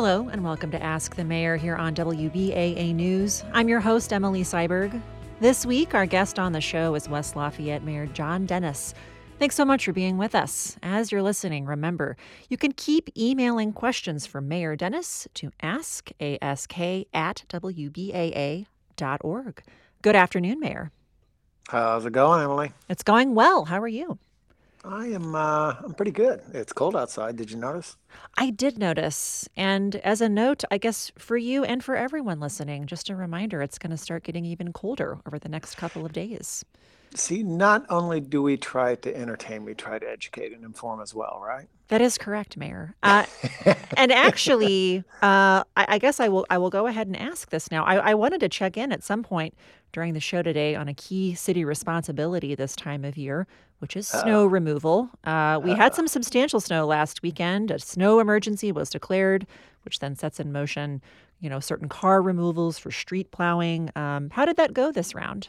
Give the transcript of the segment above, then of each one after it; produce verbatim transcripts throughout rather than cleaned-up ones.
Hello, and welcome to Ask the Mayor here on W B A A News. I'm your host, Emily Seiberg. This week, our guest on the show is West Lafayette Mayor John Dennis. Thanks so much for being with us. As you're listening, remember, you can keep emailing questions for Mayor Dennis to ask, ask at W B A A dot org. Good afternoon, Mayor. How's it going, Emily? It's going well. How are you? I am uh, I'm pretty good. It's cold outside. Did you notice? I did notice. And as a note, I guess for you and for everyone listening, just a reminder, it's going to start getting even colder over the next couple of days. See, not only do we try to entertain, we try to educate and inform as well, right? That is correct, Mayor. Uh, and actually, uh, I, I guess I will I will go ahead and ask this now. I, I wanted to check in at some point during the show today on a key city responsibility this time of year, which is snow Uh, removal. Uh, we had some substantial snow last weekend. A snow emergency was declared, which then sets in motion, you know, certain car removals for street plowing. Um, how did that go this round?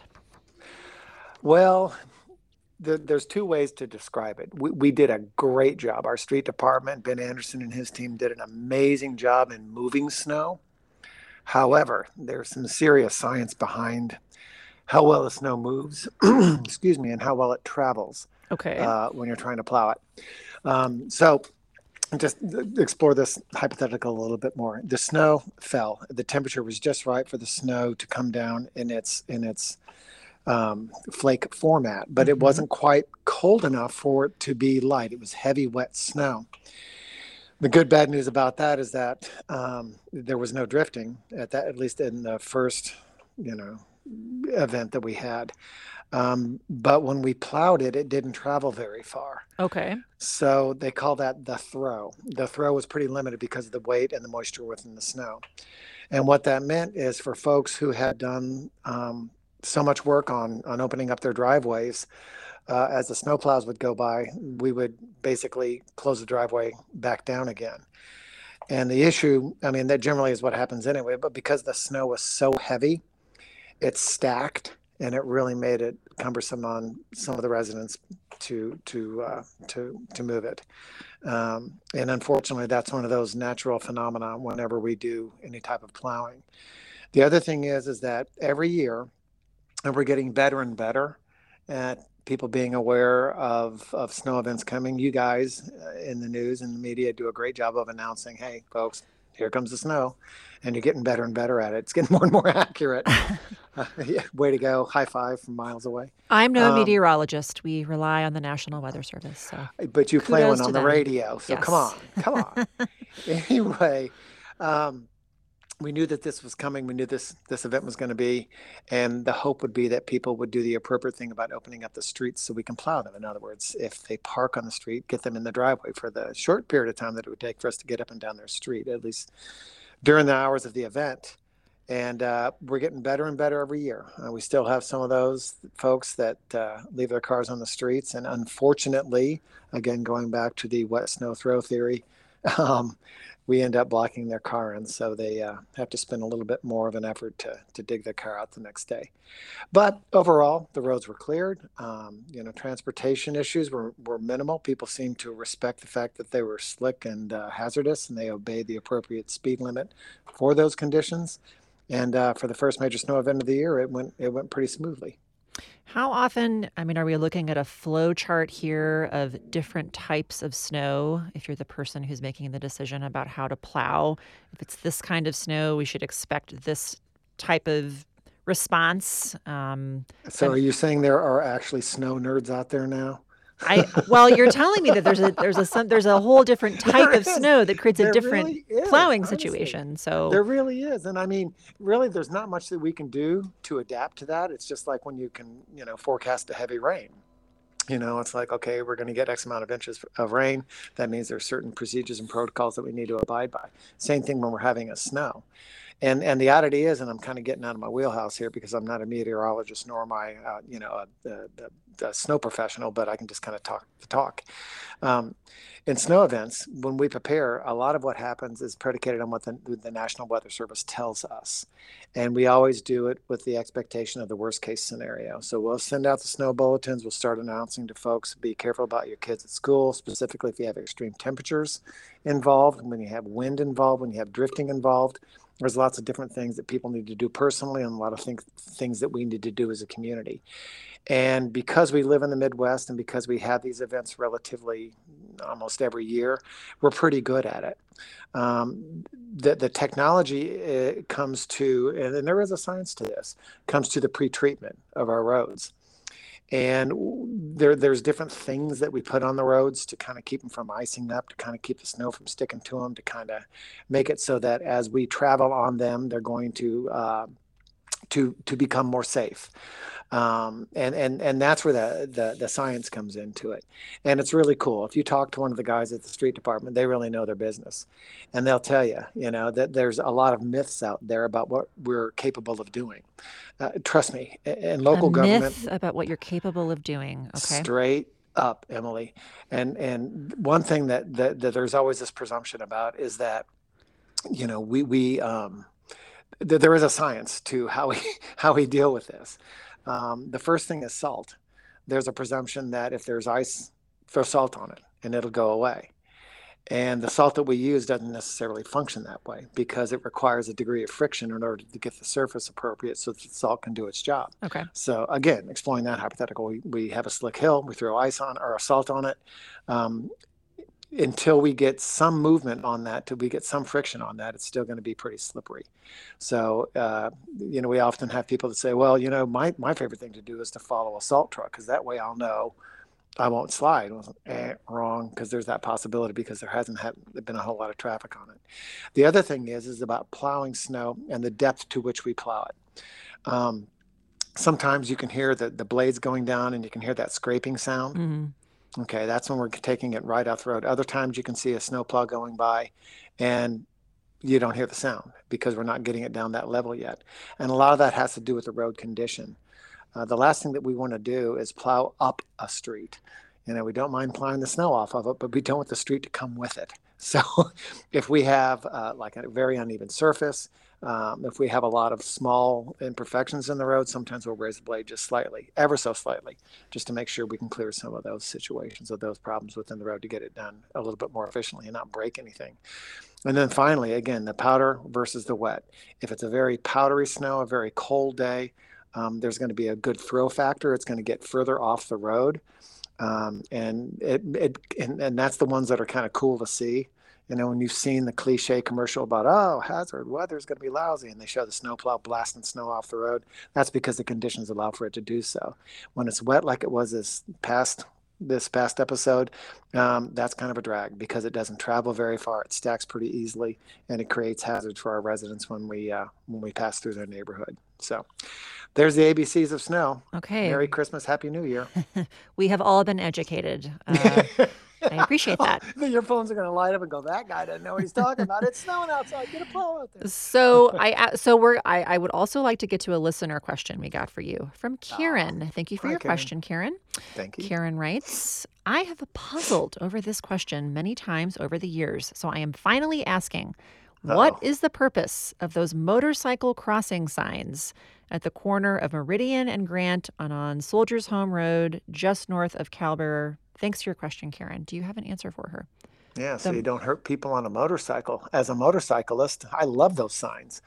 well, the, there's two ways to describe it. We, we did a great job. Our street department, Ben Anderson and his team did an amazing job in moving snow. However, there's some serious science behind how well the snow moves, excuse me, and how well it travels Okay. uh, when you're trying to plow it. Um, so just explore this hypothetical a little bit more. The snow fell. The temperature was just right for the snow to come down in its in its um, flake format, but it hmm wasn't quite cold enough for it to be light. It was heavy, wet snow. The good bad news about that is that um, there was no drifting at that, at least in the first, you know, event that we had. Um, but when we plowed it, it didn't travel very far. Okay. So they call that the throw. The throw was pretty limited because of the weight and the moisture within the snow. And what that meant is for folks who had done um, so much work on on opening up their driveways, uh, as the snowplows would go by, we would basically close the driveway back down again. And the issue, I mean, that generally is what happens anyway, but because the snow was so heavy, it stacked and it really made it cumbersome on some of the residents to to uh, to to move it. Um, and unfortunately, that's one of those natural phenomena whenever we do any type of plowing. The other thing is is that every year, and we're getting better and better at people being aware of, of snow events coming. You guys uh, in the news and the media do a great job of announcing, hey, folks, here comes the snow. And you're getting better and better at it. It's getting more and more accurate. Uh, yeah, way to go. High five from miles away. I'm no Um, meteorologist. We rely on the National Weather Service. So but you play kudos one to on the them. radio. So come Yes. on, come on. Anyway, um, we knew that this was coming. We knew this this event was going to be, and the hope would be that people would do the appropriate thing about opening up the streets so we can plow them. In other words, if they park on the street, get them in the driveway for the short period of time that it would take for us to get up and down their street, at least during the hours of the event. And uh, we're getting better and better every year. Uh, we still have some of those folks that uh, leave their cars on the streets, and unfortunately, again going back to the wet snow throw theory, um, we end up blocking their car in, so they uh, have to spend a little bit more of an effort to to dig their car out the next day. But overall, the roads were cleared. Um, you know, transportation issues were, were minimal. People seemed to respect the fact that they were slick and uh, hazardous, and they obeyed the appropriate speed limit for those conditions. And uh, for the first major snow event of the year, it went it went pretty smoothly. How often, I mean, are we looking at a flow chart here of different types of snow? If you're the person who's making the decision about how to plow, if it's this kind of snow, we should expect this type of response. Um, So, then are you saying there are actually snow nerds out there now? I, well, you're telling me that there's a there's a some there's a whole different type There of is. snow that creates a There different really is, plowing honestly. situation. So, There really is. And I mean, really, there's not much that we can do to adapt to that. It's just like when you can, you know, forecast a heavy rain. You know, it's like, okay, we're going to get X amount of inches of rain. That means there's certain procedures and protocols that we need to abide by. Same thing when we're having a snow. And and the oddity is, and I'm kind of getting out of my wheelhouse here because I'm not a meteorologist nor am I, uh, you know, a, the, the, the snow professional, but I can just kind of talk the talk. Um, in snow events, when we prepare, a lot of what happens is predicated on what the, the National Weather Service tells us. And we always do it with the expectation of the worst case scenario. So we'll send out the snow bulletins. We'll start announcing to folks, be careful about your kids at school, specifically if you have extreme temperatures involved, when you have wind involved, when you have drifting involved. There's lots of different things that people need to do personally and a lot of things, things that we need to do as a community. And because we live in the Midwest and because we have these events relatively almost every year, we're pretty good at it. Um, the, the technology uh, comes to, and, and there is a science to this, comes to the pre-treatment of our roads. And there, there's different things that we put on the roads to kind of keep them from icing up, to kind of keep the snow from sticking to them, to kind of make it so that as we travel on them, they're going to uh, to to become more safe. Um, and, and, and that's where the, the, the science comes into it. And it's really cool. If you talk to one of the guys at the street department, they really know their business. And they'll tell you, you know, that there's a lot of myths out there about what we're capable of doing. Uh, trust me, in local a government. Myth about what you're capable of doing. Okay. Straight up, Emily. And, and one thing that, that, that there's always this presumption about is that, you know, we, we, um, th- there is a science to how we, how we deal with this. Um, the first thing is salt. There's a presumption that if there's ice, throw salt on it and it'll go away. And the salt that we use doesn't necessarily function that way because it requires a degree of friction in order to get the surface appropriate so that the salt can do its job. Okay. So again, exploring that hypothetical, we, we have a slick hill, we throw ice on or salt on it. Um, until we get some movement on that, till we get some friction on that, it's still going to be pretty slippery. So, uh, you know, we often have people that say, well, you know, my, my favorite thing to do is to follow a salt truck because that way I'll know I won't slide. Well, eh, wrong, because there's that possibility because there hasn't had, been a whole lot of traffic on it. The other thing is, is about plowing snow and the depth to which we plow it. Um, sometimes you can hear the, the blades going down and you can hear that scraping sound. Mm-hmm. Okay, that's when we're taking it right off the road. Other times you can see a snowplow going by and you don't hear the sound because we're not getting it down that level yet. And a lot of that has to do with the road condition. Uh, the last thing that we want to do is plow up a street. You know, we don't mind plowing the snow off of it, but we don't want the street to come with it. So if we have uh, like a very uneven surface, um, if we have a lot of small imperfections in the road, sometimes we'll raise the blade just slightly, ever so slightly, just to make sure we can clear some of those situations or those problems within the road to get it done a little bit more efficiently and not break anything. And then finally, again, the powder versus the wet. If it's a very powdery snow, a very cold day, um, there's going to be a good throw factor. It's going to get further off the road. Um, and it, it and, and that's the ones that are kind of cool to see. You know, when you've seen the cliche commercial about, oh, hazard weather is going to be lousy, and they show the snowplow blasting snow off the road, that's because the conditions allow for it to do so. When it's wet like it was this past this past episode, um, that's kind of a drag because it doesn't travel very far. It stacks pretty easily, and it creates hazards for our residents when we uh, when we pass through their neighborhood. So there's the A B Cs of snow. Okay. Merry Christmas, Happy New Year. We have all been educated. Uh, I appreciate that. Oh, your phones are going to light up and go, that guy doesn't know what he's talking about. It's snowing outside. Get a plow out there. So I so we're I, I would also like to get to a listener question we got for you from Kieran. Oh, Thank you for hi, your Karen. question, Karen. Thank you. Karen writes, I have puzzled over this question many times over the years, so I am finally asking, what Uh-oh. is the purpose of those motorcycle crossing signs at the corner of Meridian and Grant on, on Soldiers Home Road, just north of Calber? Thanks for your question, Karen. Do you have an answer for her? Yeah, so The- you don't hurt people on a motorcycle. As a motorcyclist, I love those signs.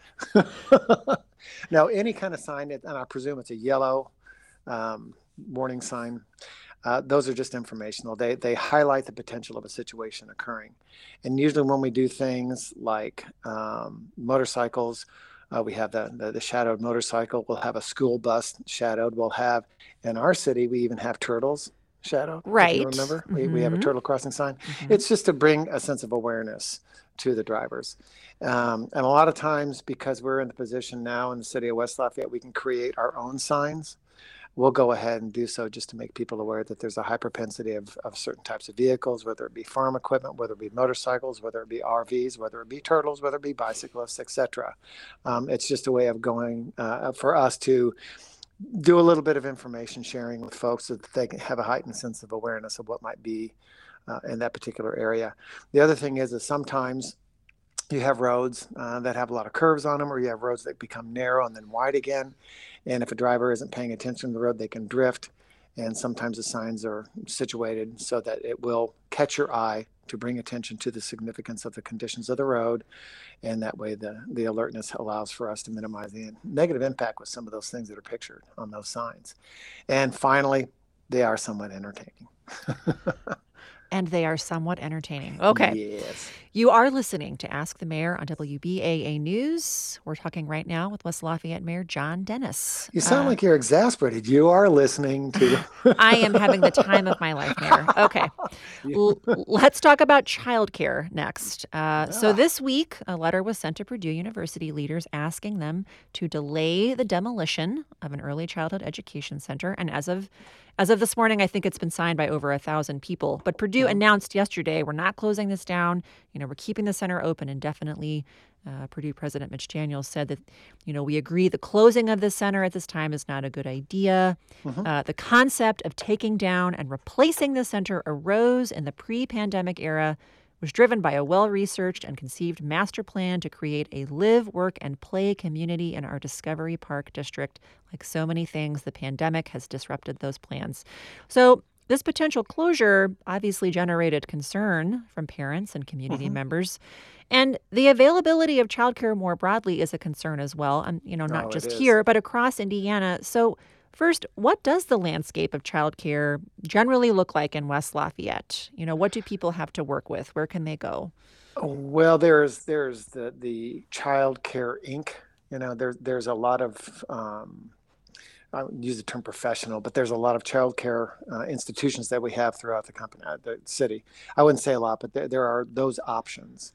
Now, any kind of sign, and I presume it's a yellow um, warning sign, uh, those are just informational. They they highlight the potential of a situation occurring. And usually when we do things like um, motorcycles, uh, we have the, the, the shadowed motorcycle. We'll have a school bus shadowed. We'll have, in our city, we even have turtles shadowed. If Right. you remember, we, we have a Mhm. turtle crossing sign. Mhm. It's just to bring a sense of awareness to the drivers. Um, and a lot of times, because we're in the position now in the city of West Lafayette, we can create our own signs. we'll go ahead and do so just to make people aware that there's a high propensity of, of certain types of vehicles, whether it be farm equipment, whether it be motorcycles, whether it be R Vs, whether it be turtles, whether it be bicyclists, et cetera. Um, it's just a way of going uh, for us to do a little bit of information sharing with folks so that they can have a heightened sense of awareness of what might be uh, in that particular area. The other thing is that sometimes you have roads uh, that have a lot of curves on them, or you have roads that become narrow and then wide again. And if a driver isn't paying attention to the road, they can drift. And sometimes the signs are situated so that it will catch your eye to bring attention to the significance of the conditions of the road. And that way the, the alertness allows for us to minimize the negative impact with some of those things that are pictured on those signs. And finally, they are somewhat entertaining. And they are somewhat entertaining. Okay. Yes. You are listening to Ask the Mayor on W B A A News. We're talking right now with West Lafayette Mayor John Dennis. You sound uh, like you're exasperated. You are listening to... I am having the time of my life, Mayor. Okay. L- let's talk about childcare next. Uh, yeah. So this week, a letter was sent to Purdue University leaders asking them to delay the demolition of an early childhood education center. And as of As of this morning, I think it's been signed by over a thousand people. But Purdue mm-hmm. announced yesterday, we're not closing this down. You know, we're keeping the center open indefinitely. Uh, Purdue President Mitch Daniels said that, you know, we agree the closing of this center at this time is not a good idea. Mm-hmm. Uh, the concept of taking down and replacing the center arose in the pre-pandemic era, was driven by a well-researched and conceived master plan to create a live, work, and play community in our Discovery Park district. Like so many things, the pandemic has disrupted those plans. So this potential closure obviously generated concern from parents and community mm-hmm. members. And the availability of childcare more broadly is a concern as well. And, you know, not oh, just here, but across Indiana. So first, what does the landscape of childcare generally look like in West Lafayette? You know, what do people have to work with? Where can they go? Well, there's there's the the Child Care Incorporated. You know, there's there's a lot of um, I would use the term professional, but there's a lot of child care uh, institutions that we have throughout the company, uh, the city. I wouldn't say a lot, but there, there are those options.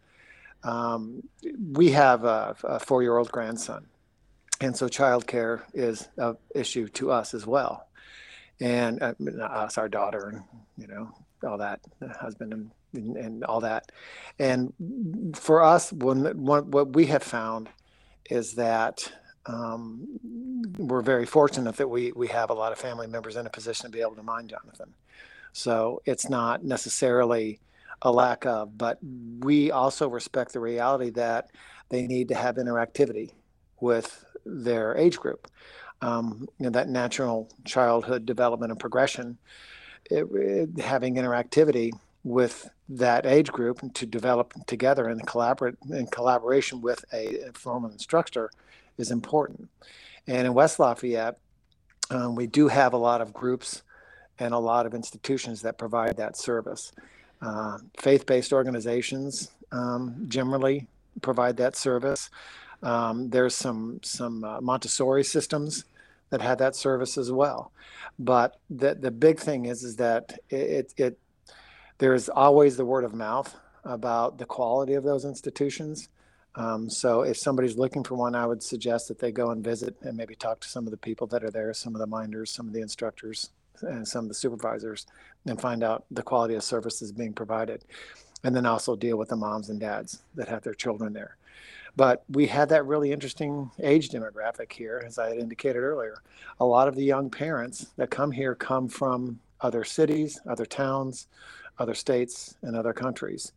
Um, we have a, a four-year-old grandson. And so childcare is an issue to us as well. And uh, us, our daughter, and, you know, all that, husband and, and all that. And for us, when, when, what we have found is that um, we're very fortunate that we, we have a lot of family members in a position to be able to mind Jonathan. So it's not necessarily a lack of, but we also respect the reality that they need to have interactivity with their age group. Um, you know, that natural childhood development and progression, it, it, having interactivity with that age group to develop together and collaborate in collaboration with a formal instructor is important. And in West Lafayette, um, we do have a lot of groups and a lot of institutions that provide that service. Uh, faith-based organizations um, generally provide that service. Um, there's some some uh, Montessori systems that have that service as well. But the the big thing is is that it, it, it there's always the word of mouth about the quality of those institutions. Um, so if somebody's looking for one, I would suggest that they go and visit and maybe talk to some of the people that are there, some of the minders, some of the instructors, and some of the supervisors, and find out the quality of services being provided. And then also deal with the moms and dads that have their children there. But we had that really interesting age demographic here, as I had indicated earlier. A lot of the young parents that come here come from other cities, other towns, other states, and other countries.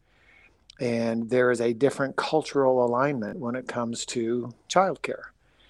And there is a different cultural alignment when it comes to childcare.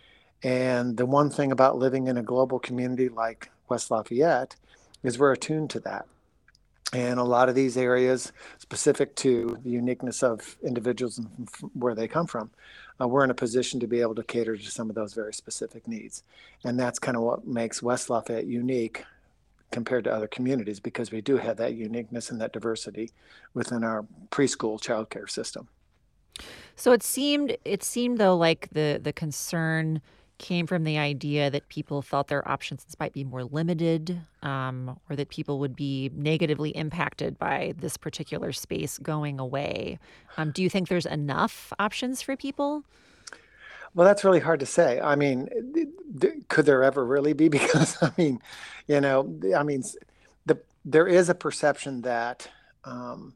And the one thing about living in a global community like West Lafayette is we're attuned to that. And a lot of these areas, specific to the uniqueness of individuals and where they come from, uh, we're in a position to be able to cater to some of those very specific needs. And that's kind of what makes West Lafayette unique compared to other communities, because we do have that uniqueness and that diversity within our preschool childcare system. So it seemed, it seemed though, like the the concern came from the idea that people felt their options might be more limited, um, or that people would be negatively impacted by this particular space going away. Um, do you think there's enough options for people? Well, that's really hard to say. I mean, th- could there ever really be? Because I mean, you know, I mean, the there is a perception that um,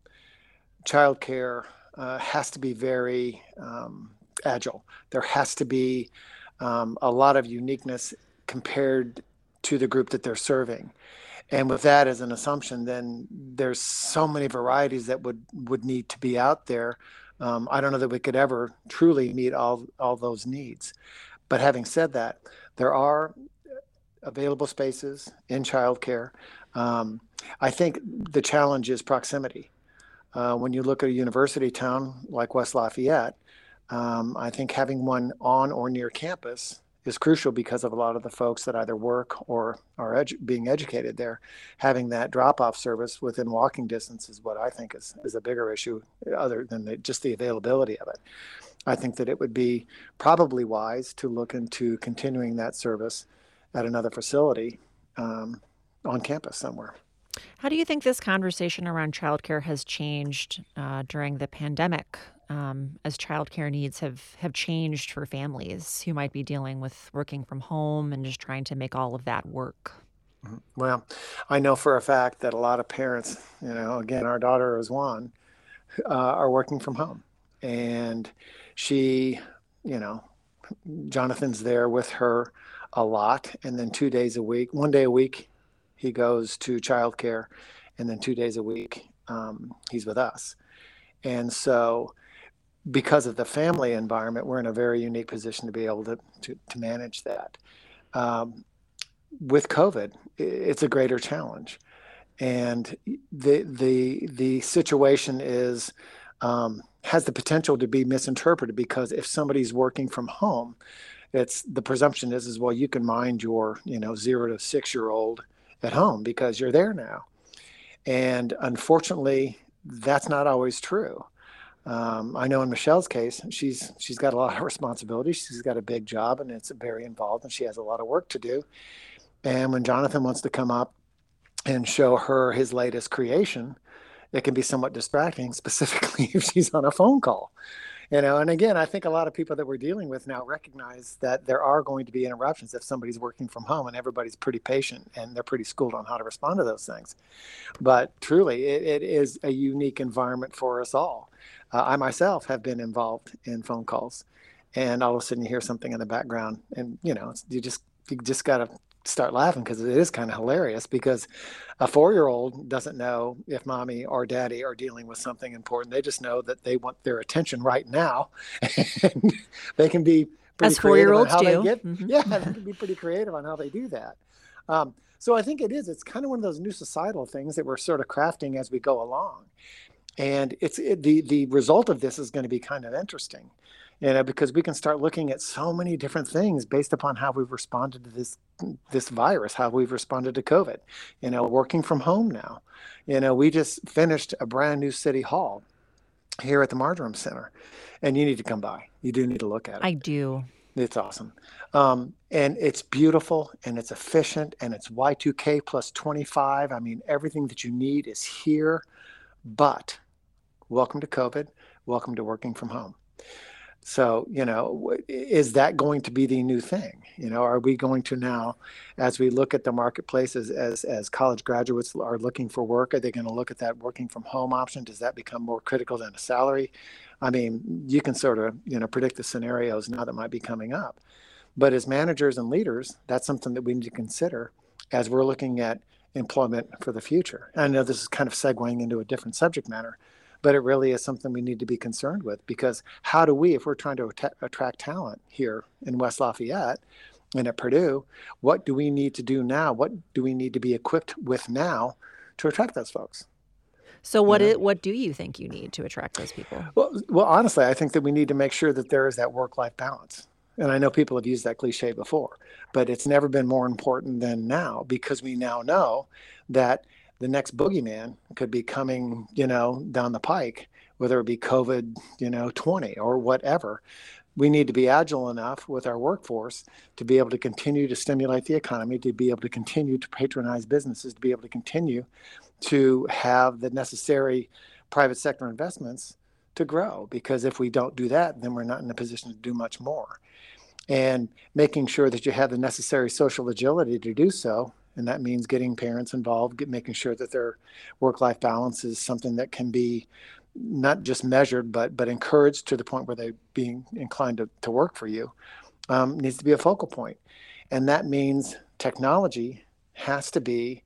childcare uh, has to be very um, agile. There has to be um, a lot of uniqueness compared to the group that they're serving. And with that as an assumption, then there's so many varieties that would would need to be out there. Um, I don't know that we could ever truly meet all all those needs. But having said that, there are available spaces in childcare. Um, I think the challenge is proximity. Uh, when you look at a university town like West Lafayette, um, I think having one on or near campus is crucial because of a lot of the folks that either work or are edu- being educated there. Having that drop-off service within walking distance is what I think is, is a bigger issue other than the, just the availability of it. I think that it would be probably wise to look into continuing that service at another facility um, on campus somewhere. How do you think this conversation around childcare has changed uh, during the pandemic, um, as childcare needs have, have changed for families who might be dealing with working from home and just trying to make all of that work? Mhm. Well, I know for a fact that a lot of parents, you know, again, our daughter is one, uh, are working from home. And she, you know, Jonathan's there with her a lot. And then two days a week, one day a week, he goes to childcare. And then two days a week, um, he's with us. And so, because of the family environment, we're in a very unique position to be able to, to, to manage that. Um, with COVID, it's a greater challenge. And the the the situation is um, has the potential to be misinterpreted because if somebody's working from home, it's the presumption is is well you can mind your you know zero to six year old at home because you're there now, and unfortunately that's not always true. Um, I know in Michelle's case, she's she's got a lot of responsibility. She's got a big job and it's very involved, and she has a lot of work to do. And when Jonathan wants to come up and show her his latest creation, it can be somewhat distracting, specifically if she's on a phone call. You know, and again, I think a lot of people that we're dealing with now recognize that there are going to be interruptions if somebody's working from home, and everybody's pretty patient and they're pretty schooled on how to respond to those things. But truly, it, it is a unique environment for us all. Uh, I myself have been involved in phone calls, and all of a sudden you hear something in the background, and you know, you just you just got to start laughing because it is kind of hilarious because a four-year-old doesn't know if mommy or daddy are dealing with something important. They just know that they want their attention right now. And they can be pretty As creative on four-year-olds how they do. get, Mhm. yeah, they can be pretty creative on how they do that. Um, so I think it is, it's kind of one of those new societal things that we're sort of crafting as we go along. And it's it, the the result of this is going to be kind of interesting, you know, because we can start looking at so many different things based upon how we've responded to this this virus, how we've responded to COVID. You know, working from home now. You know, we just finished a brand new city hall here at the Marjoram Center, and you need to come by. You do need to look at it. I do. It's awesome. Um, and it's beautiful and it's efficient and it's Y two K plus twenty-five. I mean, everything that you need is here, but welcome to COVID. Welcome to working from home. So, you know, is that going to be the new thing? You know, are we going to now, as we look at the marketplace, as, as, as college graduates are looking for work, are they going to look at that working from home option? Does that become more critical than a salary? I mean, you can sort of, you know, predict the scenarios now that might be coming up. But as managers and leaders, that's something that we need to consider as we're looking at employment for the future. And I know this is kind of segueing into a different subject matter, but it really is something we need to be concerned with, because how do we, if we're trying to att- attract talent here in West Lafayette and at Purdue, what do we need to do now? What do we need to be equipped with now to attract those folks? So You what know? it, what do you think you need to attract those people? Well, well, honestly, I think that we need to make sure that there is that work-life balance. And I know people have used that cliche before, but it's never been more important than now, because we now know that the next boogeyman could be coming, you know, down the pike, whether it be COVID, you know, twenty or whatever. We need to be agile enough with our workforce to be able to continue to stimulate the economy, to be able to continue to patronize businesses, to be able to continue to have the necessary private sector investments to grow. Because if we don't do that, then we're not in a position to do much more. and making sure that you have the necessary social agility to do so. And that means getting parents involved, get, making sure that their work-life balance is something that can be not just measured, but but encouraged to the point where they being inclined to, to work for you, um, needs to be a focal point. And that means technology has to be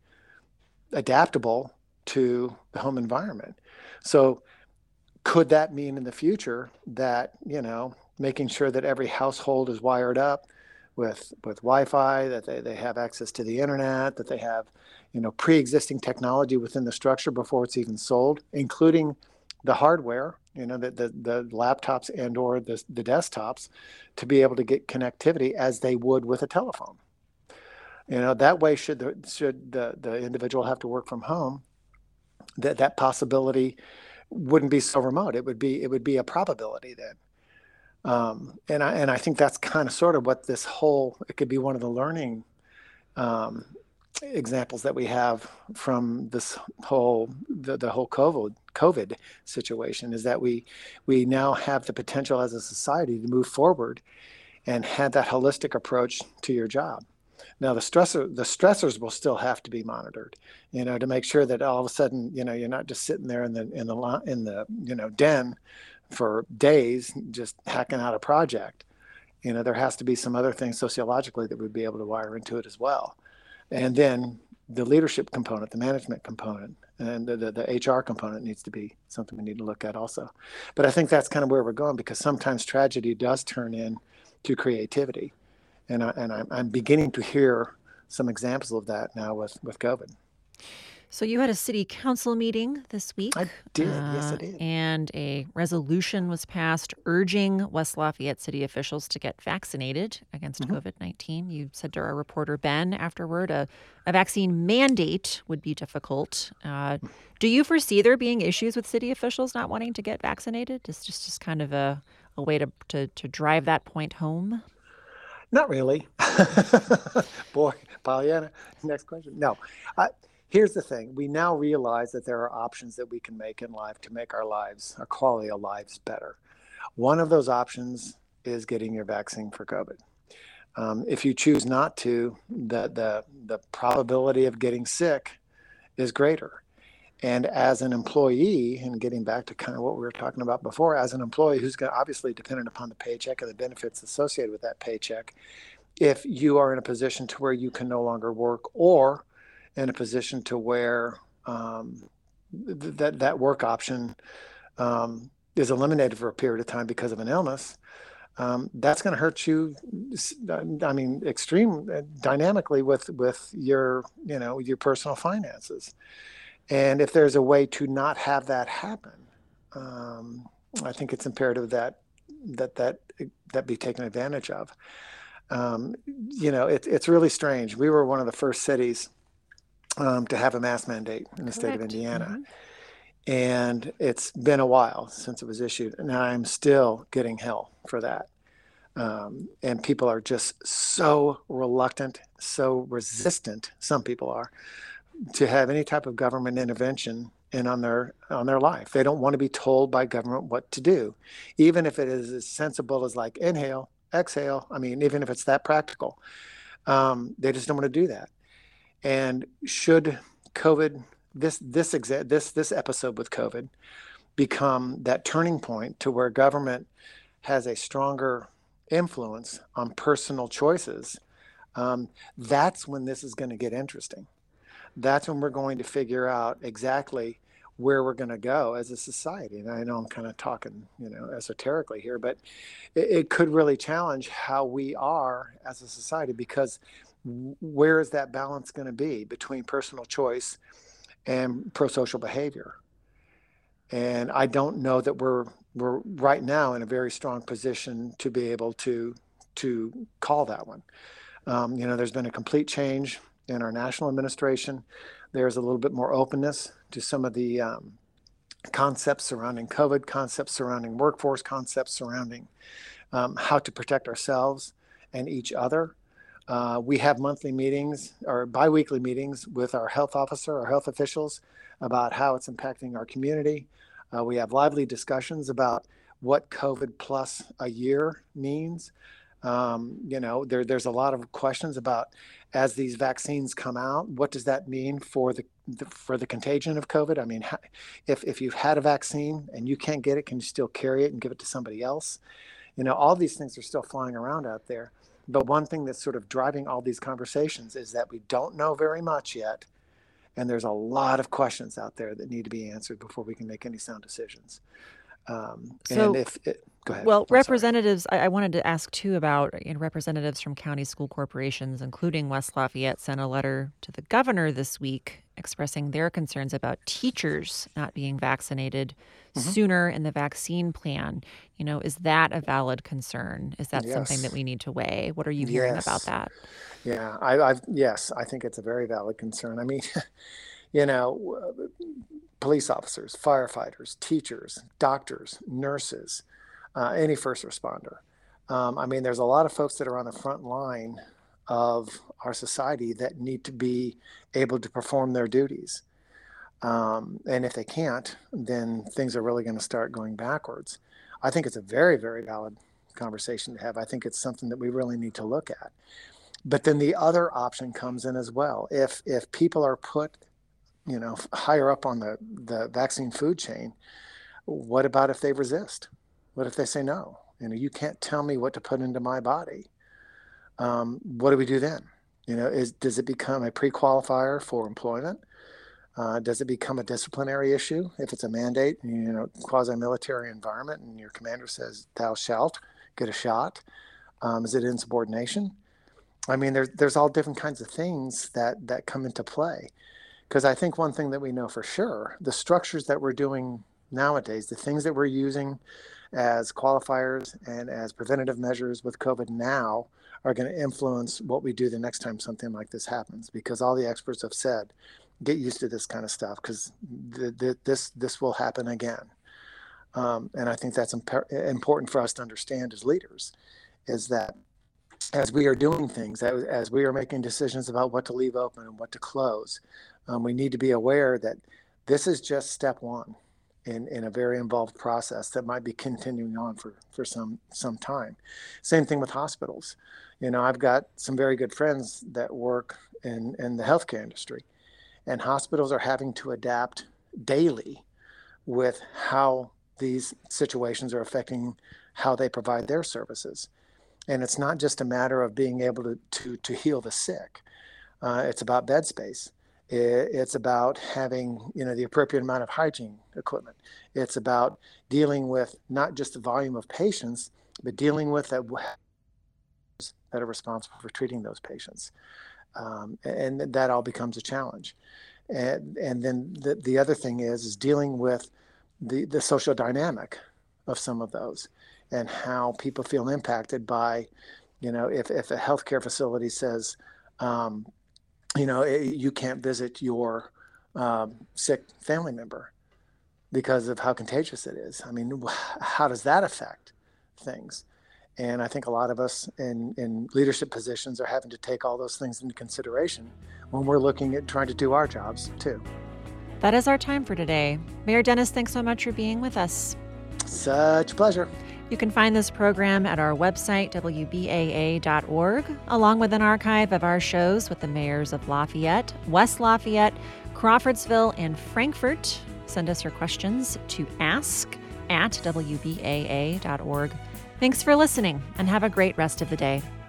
adaptable to the home environment. So could that mean in the future that, you know, making sure that every household is wired up with with Wi-Fi, that they, they have access to the internet, that they have, you know, pre-existing technology within the structure before it's even sold, including the hardware, you know, the the, the laptops and or the, the desktops, to be able to get connectivity as they would with a telephone. You know, that way, should the should the, the individual have to work from home, that that possibility wouldn't be so remote. It would be it would be a probability then. Um, and I and I think that's kind of sort of what this whole, it could be one of the learning um, examples that we have from this whole the, the whole COVID COVID situation, is that we we now have the potential as a society to move forward and have that holistic approach to your job. Now the stressor the stressors will still have to be monitored, you know, to make sure that all of a sudden, you know, you're not just sitting there in the in the in the you know den for days just hacking out a project. You know, there has to be some other things sociologically that we'd be able to wire into it as well. And then the leadership component, the management component, and the, the, the H R component needs to be something we need to look at also. But I think that's kind of where we're going, because sometimes tragedy does turn into creativity. And, I, and I'm, I'm beginning to hear some examples of that now with, with COVID. So you had a city council meeting this week. I did. Uh, yes, I did. And a resolution was passed urging West Lafayette city officials to get vaccinated against mm-hmm. COVID nineteen. You said to our reporter, Ben, afterward, a, a vaccine mandate would be difficult. Uh, do you foresee there being issues with city officials not wanting to get vaccinated? It's just, just kind of a, a way to, to, to drive that point home? Not really. Boy, Pollyanna, next question. No. I, Here's the thing. We now realize that there are options that we can make in life to make our lives, our quality of lives, better. One of those options is getting your vaccine for COVID. Um, if you choose not to, the, the, the probability of getting sick is greater. And as an employee, and getting back to kind of what we were talking about before, as an employee who's going to obviously dependent upon the paycheck and the benefits associated with that paycheck, if you are in a position to where you can no longer work, or in a position to where um, th- that that work option um, is eliminated for a period of time because of an illness, um, that's going to hurt you. I mean, extreme uh, dynamically with with your you know your personal finances. And if there's a way to not have that happen, um, I think it's imperative that that that that be taken advantage of. Um, you know, it, it's really strange. We were one of the first cities Um, to have a mask mandate in the Correct. State of Indiana. Mm-hmm. And it's been a while since it was issued, and I'm still getting hell for that. Um, and people are just so reluctant, so resistant, some people are, to have any type of government intervention in on their on their life. They don't want to be told by government what to do, even if it is as sensible as like inhale, exhale. I mean, even if it's that practical, um, they just don't want to do that. And should COVID, this this exa- this this episode with COVID, become that turning point to where government has a stronger influence on personal choices, um, that's when this is going to get interesting. That's when we're going to figure out exactly where we're going to go as a society. And I know I'm kind of talking, you know, esoterically here, but it, it could really challenge how we are as a society, because where is that balance going to be between personal choice and pro-social behavior? And I don't know that we're we're right now in a very strong position to be able to to call that one. Um, you know, there's been a complete change in our national administration. There's a little bit more openness to some of the um, concepts surrounding COVID, concepts surrounding workforce, concepts surrounding um, how to protect ourselves and each other. Uh, we have monthly meetings or biweekly meetings with our health officer, our health officials, about how it's impacting our community. Uh, we have lively discussions about what COVID plus a year means. Um, you know, there, there's a lot of questions about, as these vaccines come out, what does that mean for the, the for the contagion of COVID? I mean, if if you've had a vaccine and you can't get it, can you still carry it and give it to somebody else? You know, all these things are still flying around out there. But one thing that's sort of driving all these conversations is that we don't know very much yet. And there's a lot of questions out there that need to be answered before we can make any sound decisions. Um, So, and if it, go ahead. well, I'm sorry. representatives, I, I wanted to ask too about you know, representatives from county school corporations, including West Lafayette, sent a letter to the governor this week expressing their concerns about teachers not being vaccinated Mhm. sooner in the vaccine plan. You know, is that a valid concern? Is that something that Yes. we need to weigh? What are you hearing about Yes. that? Yeah. I, I've, yes, I think it's a very valid concern. I mean, you know, uh, police officers, firefighters, teachers, doctors, nurses, uh, any first responder. Um, I mean, there's a lot of folks that are on the front line of our society that need to be able to perform their duties. Um, and if they can't, then things are really going to start going backwards. I think it's a very, very valid conversation to have. I think it's something that we really need to look at. But then the other option comes in as well. If if people are put, you know, higher up on the, the vaccine food chain, what about if they resist? What if they say no? You know, you can't tell me what to put into my body. Um, what do we do then? You know, is does it become a pre-qualifier for employment? Uh, does it become a disciplinary issue if it's a mandate, you know, quasi-military environment, and your commander says thou shalt get a shot? Um, is it insubordination? I mean, there's there's all different kinds of things that that come into play. Because I think one thing that we know for sure, the structures that we're doing nowadays, the things that we're using as qualifiers and as preventative measures with COVID now are going to influence what we do the next time something like this happens. Because all the experts have said, get used to this kind of stuff because th- th- this this will happen again. Um, and I think that's imp- important for us to understand as leaders, is that as we are doing things, as, as we are making decisions about what to leave open and what to close, um, we need to be aware that this is just step one in, in a very involved process that might be continuing on for, for some some time. Same thing with hospitals. You know, I've got some very good friends that work in, in the healthcare industry, and hospitals are having to adapt daily with how these situations are affecting how they provide their services. And it's not just a matter of being able to to, to heal the sick. Uh, it's about bed space. It, it's about having, you know, the appropriate amount of hygiene equipment. It's about dealing with not just the volume of patients, but dealing with that that are responsible for treating those patients. Um, and that all becomes a challenge. And, and then the, the other thing is, is dealing with the, the social dynamic of some of those and how people feel impacted by, you know, if, if a healthcare facility says, um, you know, you can't visit your um, sick family member because of how contagious it is. I mean, how does that affect things? And I think a lot of us in, in leadership positions are having to take all those things into consideration when we're looking at trying to do our jobs too. That is our time for today. Mayor Dennis, thanks so much for being with us. Such a pleasure. You can find this program at our website, W B A A dot org, along with an archive of our shows with the mayors of Lafayette, West Lafayette, Crawfordsville, and Frankfort. Send us your questions to ask at W B A A dot org. Thanks for listening, and have a great rest of the day.